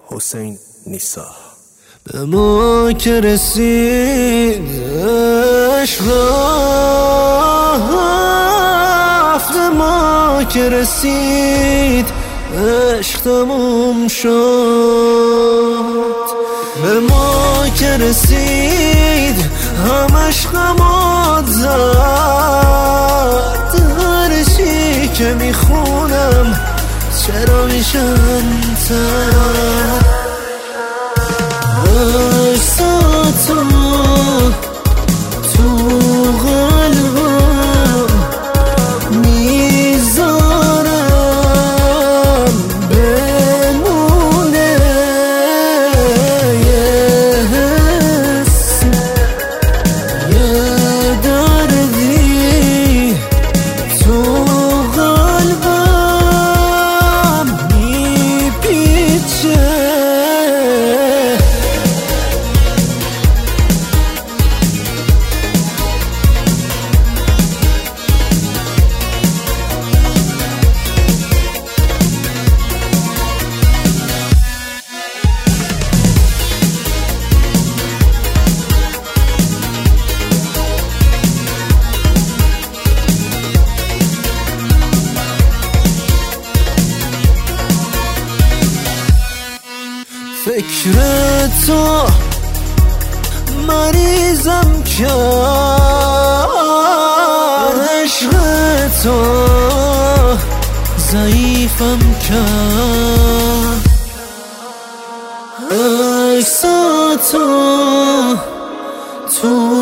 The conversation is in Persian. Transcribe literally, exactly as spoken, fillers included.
حسین نیسا. به ما که رسید عشق رفت، ما که رسید عشق تموم شد. به ما که رسید همش غمات زد، هر چی که میخونم چرا میشن تر. عکساتو تو قلبم میذارم بمونه، یه حس یه دردی تو قلبم میپیچه. فکر تو مریضم کرد، عشق تو ضعیفم کرد. عکساتو تو